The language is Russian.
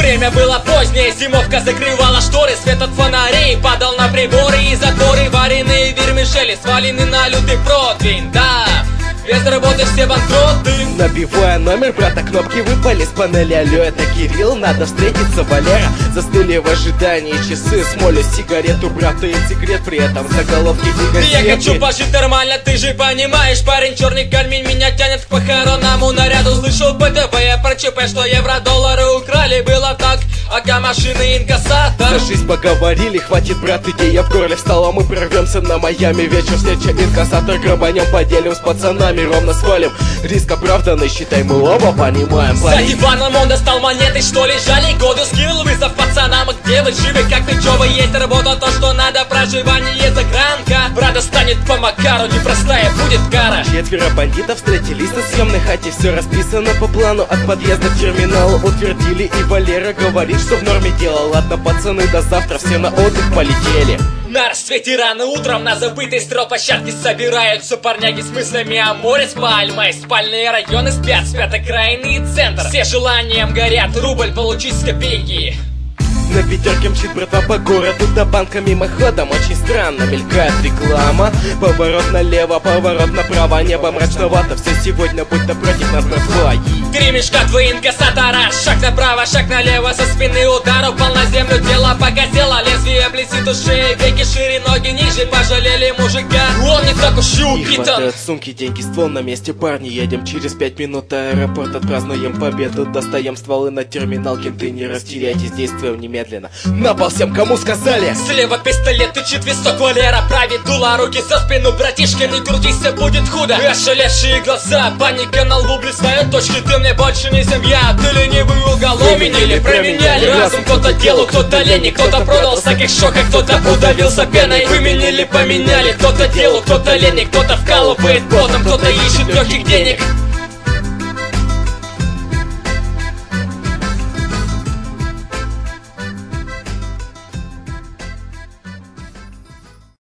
Время было позднее, зимовка закрывала шторы. Свет от фонарей падал на приборы и заторы. Вареные вермишели свалены на лютый противень. Да, без работы все банкроты. Набивая номер, брата, кнопки выпали с панели. Алло, это Кирилл, надо встретиться, Валера. Застыли в ожидании часы, смолю сигарету, брата, и секрет, при этом заголовки не газеты. Я хочу пожить нормально, ты же понимаешь, парень, черный камень меня тянет к похоронному наряду. Слышал по ТВ, я про ЧП, что евро-доллары украли, было так, АК машины инкассатор. За жизнь поговорили, хватит, брат, идея я в горле встала. Мы прорвемся на Майами, вечер встреча, инкассатор, грабанем поделим с пацанами, ровно свалим. Риск оправданный, считай, мы оба понимаем. За диваном он достал монеты, что лежали году. Скинул вызов пацанам, где вы живы, как ты, чё вы, есть работа, то, что надо, проживание, загранка. Брата станет по Макару, непростая будет кара. Четверо бандитов встретились на съемной хате. Все расписано по плану, от подъезда к терминалу утвердили. И Валера говорит, что в норме дело. Ладно, пацаны, до завтра все на отдых полетели. На рассвете рано утром на забытой стрелплощадке собираются парняги с мыслями о море с пальмой. Спальные районы спят, спят окраины и центр. Все желанием горят, рубль получить с копейки. На пятерке мчит братва по городу, до банка мимоходом. Очень странно мелькает реклама. Поворот налево, поворот направо. Небо мрачновато, все сегодня будь напротив нас, братва. Три мешка, два инкассатора. Шаг направо, шаг налево, со спины удар упал на землю, тело покатило. Лезвие блестит у шеи, веки шире, ноги ниже. Пожалели мужика, он не так уж и упитан. Хватает сумки, деньги, ствол на месте, парни. Едем через 5 минут, аэропорт, отпразднуем победу. Достаем стволы на терминал, кенты, не растеряйтесь, действуем немедленно. На пол всем, кому сказали. Слева пистолет, тычет висок, Валера правит дуло, руки за спину, братишка, не крутись, все будет худо. Ошалевшие глаза, паника на лбу, блистают точки. Ты мне больше не семья, ты ленивый уголовник. Применили, променяли разум, кто-то делу, кто-то лени, кто-то продался как шока, кто-то удавился пеной. Выменили, поменяли, кто-то делу, кто-то лени, кто-то вкалывает потом, кто-то ищет легких денег.